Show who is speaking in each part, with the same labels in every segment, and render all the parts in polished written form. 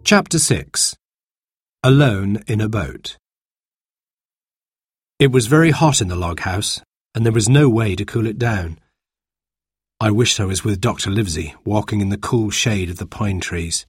Speaker 1: Chapter 6. Alone in a Boat. It was very hot in the log house, and there was no way to cool it down. I wished I was with Dr. Livesey, walking in the cool shade of the pine trees.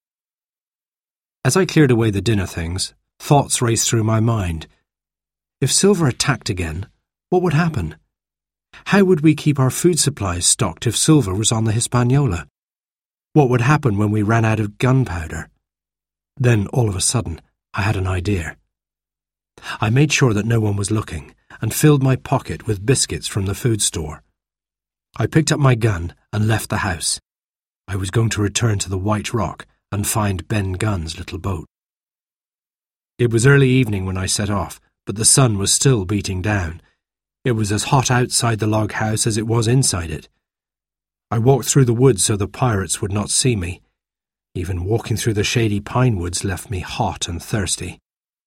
Speaker 1: As I cleared away the dinner things, thoughts raced through my mind. If Silver attacked again, what would happen? How would we keep our food supplies stocked if Silver was on the Hispaniola? What would happen when we ran out of gunpowder? Then, all of a sudden, I had an idea. I made sure that no one was looking and filled my pocket with biscuits from the food store. I picked up my gun and left the house. I was going to return to the White Rock and find Ben Gunn's little boat. It was early evening when I set off, but the sun was still beating down. It was as hot outside the log house as it was inside it. I walked through the woods so the pirates would not see me. Even walking through the shady pine woods left me hot and thirsty.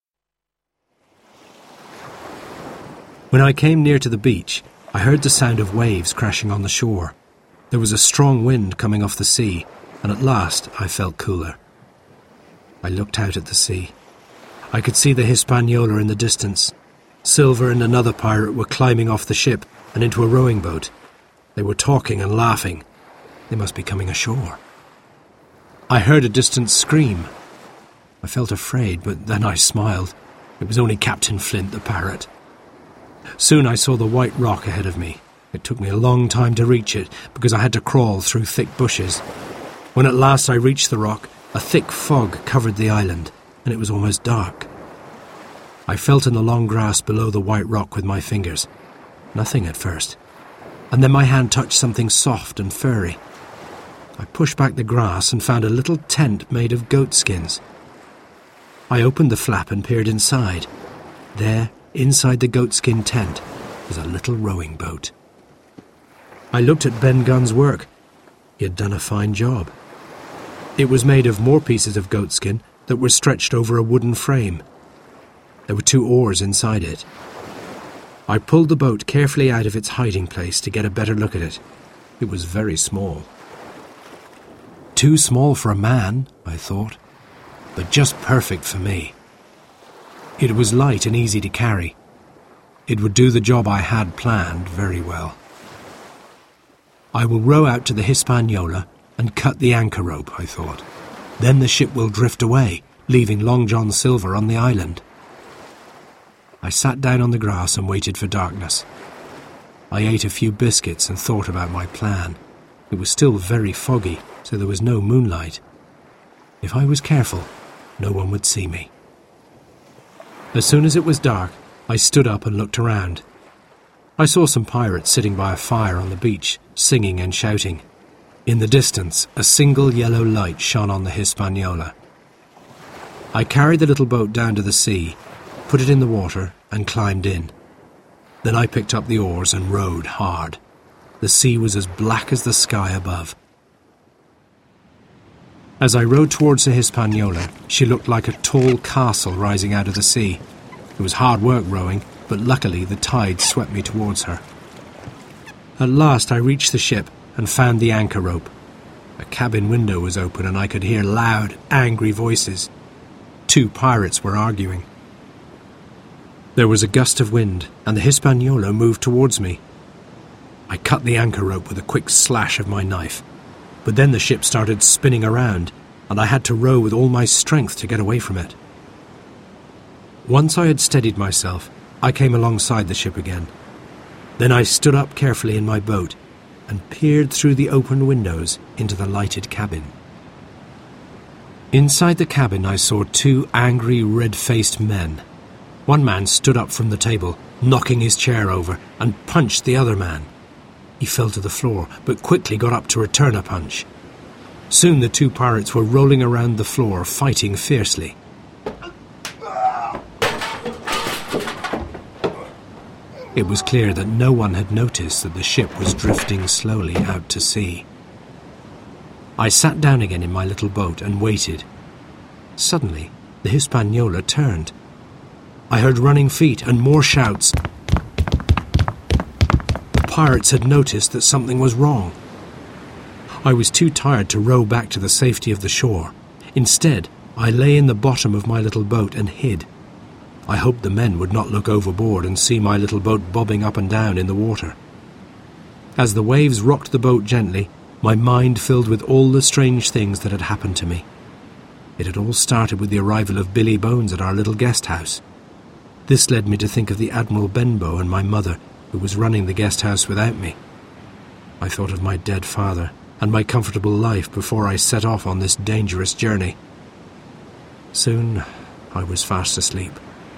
Speaker 1: When I came near to the beach, I heard the sound of waves crashing on the shore. There was a strong wind coming off the sea, and at last I felt cooler. I looked out at the sea. I could see the Hispaniola in the distance. Silver and another pirate were climbing off the ship and into a rowing boat. They were talking and laughing. They must be coming ashore. I heard a distant scream. I felt afraid, but then I smiled. It was only Captain Flint, the parrot. Soon I saw the White Rock ahead of me. It took me a long time to reach it because I had to crawl through thick bushes. When at last I reached the rock, a thick fog covered the island, and it was almost dark. I felt in the long grass below the White Rock with my fingers. Nothing at first. And then my hand touched something soft and furry. I pushed back the grass and found a little tent made of goat skins. I opened the flap and peered inside. There, inside the goatskin tent, was a little rowing boat. I looked at Ben Gunn's work. He had done a fine job. It was made of more pieces of goatskin that were stretched over a wooden frame. There were 2 oars inside it. I pulled the boat carefully out of its hiding place to get a better look at it. It was very small. Too small for a man, I thought, but just perfect for me. It was light and easy to carry. It would do the job I had planned very well. I will row out to the Hispaniola and cut the anchor rope, I thought. Then the ship will drift away, leaving Long John Silver on the island. I sat down on the grass and waited for darkness. I ate a few biscuits and thought about my plan. It was still very foggy, so there was no moonlight. If I was careful, no one would see me. As soon as it was dark, I stood up and looked around. I saw some pirates sitting by a fire on the beach, singing and shouting. In the distance, a single yellow light shone on the Hispaniola. I carried the little boat down to the sea, put it in the water, and climbed in. Then I picked up the oars and rowed hard. The sea was as black as the sky above. As I rowed towards the Hispaniola, she looked like a tall castle rising out of the sea. It was hard work rowing, but luckily the tide swept me towards her. At last I reached the ship and found the anchor rope. A cabin window was open and I could hear loud, angry voices. 2 pirates were arguing. There was a gust of wind, and the Hispaniola moved towards me. I cut the anchor rope with a quick slash of my knife, but then the ship started spinning around, and I had to row with all my strength to get away from it. Once I had steadied myself, I came alongside the ship again. Then I stood up carefully in my boat and peered through the open windows into the lighted cabin. Inside the cabin I saw 2 angry, red-faced men. One man stood up from the table, knocking his chair over, and punched the other man. He fell to the floor, but quickly got up to return a punch. Soon the 2 pirates were rolling around the floor, fighting fiercely. It was clear that no one had noticed that the ship was drifting slowly out to sea. I sat down again in my little boat and waited. Suddenly, the Hispaniola turned. I heard running feet and more shouts. The pirates had noticed that something was wrong. I was too tired to row back to the safety of the shore. Instead, I lay in the bottom of my little boat and hid. I hoped the men would not look overboard and see my little boat bobbing up and down in the water. As the waves rocked the boat gently, my mind filled with all the strange things that had happened to me. It had all started with the arrival of Billy Bones at our little guest house. This led me to think of the Admiral Benbow and my mother, who was running the guest house without me. I thought of my dead father and my comfortable life before I set off on this dangerous journey. Soon I was fast asleep.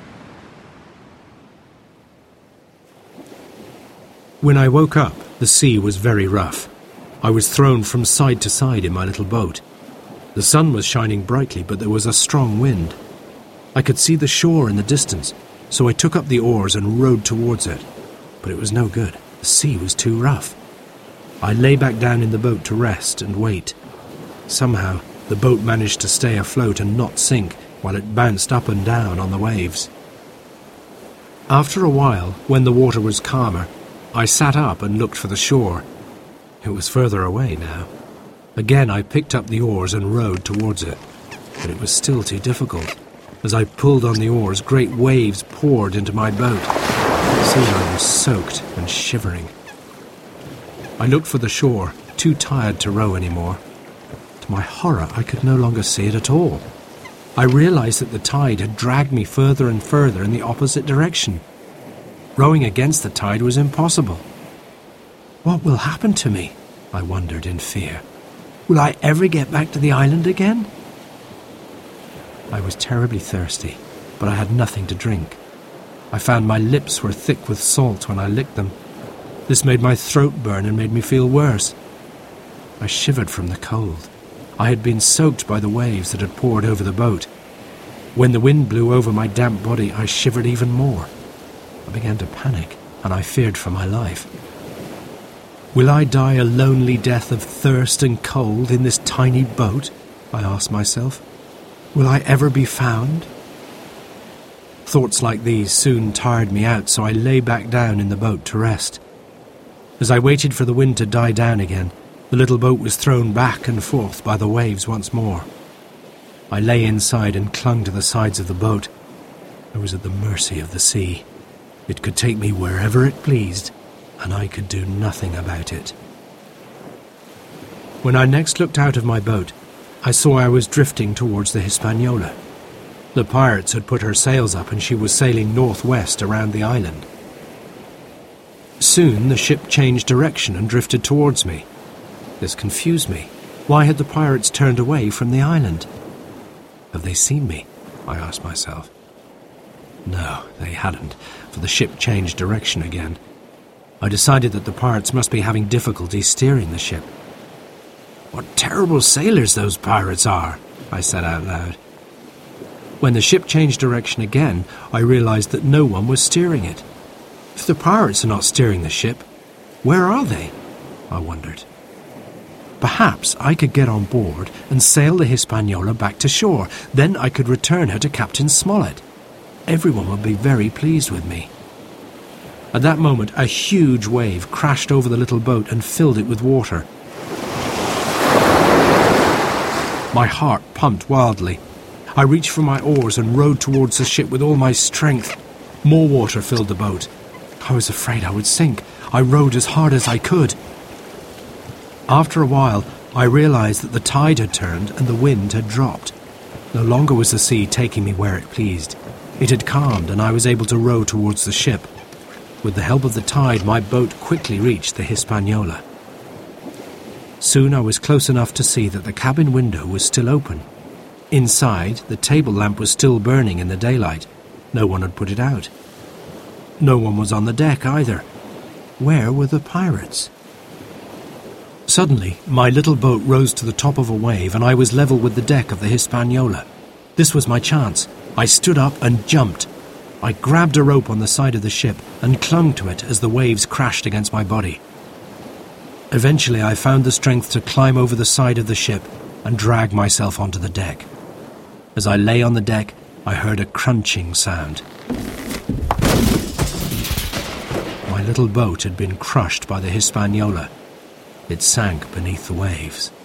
Speaker 1: When I woke up, the sea was very rough. I was thrown from side to side in my little boat. The sun was shining brightly, but there was a strong wind. I could see the shore in the distance, so I took up the oars and rowed towards it. But it was no good. The sea was too rough. I lay back down in the boat to rest and wait. Somehow, the boat managed to stay afloat and not sink while it bounced up and down on the waves. After a while, when the water was calmer, I sat up and looked for the shore. It was further away now. Again I picked up the oars and rowed towards it, but it was still too difficult. As I pulled on the oars, great waves poured into my boat. Soon I was soaked and shivering. I looked for the shore, too tired to row anymore. To my horror, I could no longer see it at all. I realized that the tide had dragged me further and further in the opposite direction. Rowing against the tide was impossible. What will happen to me? I wondered in fear. Will I ever get back to the island again? I was terribly thirsty, but I had nothing to drink. I found my lips were thick with salt when I licked them. This made my throat burn and made me feel worse. I shivered from the cold. I had been soaked by the waves that had poured over the boat. When the wind blew over my damp body, I shivered even more. I began to panic, and I feared for my life. Will I die a lonely death of thirst and cold in this tiny boat? I asked myself. Will I ever be found? Thoughts like these soon tired me out, so I lay back down in the boat to rest. As I waited for the wind to die down again, the little boat was thrown back and forth by the waves once more. I lay inside and clung to the sides of the boat. I was at the mercy of the sea. It could take me wherever it pleased, and I could do nothing about it. When I next looked out of my boat, I saw I was drifting towards the Hispaniola. The pirates had put her sails up and she was sailing northwest around the island. Soon the ship changed direction and drifted towards me. This confused me. Why had the pirates turned away from the island? Have they seen me? I asked myself. No, they hadn't, for the ship changed direction again. I decided that the pirates must be having difficulty steering the ship. What terrible sailors those pirates are, I said out loud. When the ship changed direction again, I realized that no one was steering it. If the pirates are not steering the ship, where are they? I wondered. Perhaps I could get on board and sail the Hispaniola back to shore. Then I could return her to Captain Smollett. Everyone would be very pleased with me. At that moment, a huge wave crashed over the little boat and filled it with water. My heart pumped wildly. I reached for my oars and rowed towards the ship with all my strength. More water filled the boat. I was afraid I would sink. I rowed as hard as I could. After a while, I realized that the tide had turned and the wind had dropped. No longer was the sea taking me where it pleased. It had calmed and I was able to row towards the ship. With the help of the tide, my boat quickly reached the Hispaniola. Soon I was close enough to see that the cabin window was still open. Inside, the table lamp was still burning in the daylight. No one had put it out. No one was on the deck either. Where were the pirates? Suddenly, my little boat rose to the top of a wave and I was level with the deck of the Hispaniola. This was my chance. I stood up and jumped. I grabbed a rope on the side of the ship and clung to it as the waves crashed against my body. Eventually, I found the strength to climb over the side of the ship and drag myself onto the deck. As I lay on the deck, I heard a crunching sound. My little boat had been crushed by the Hispaniola. It sank beneath the waves.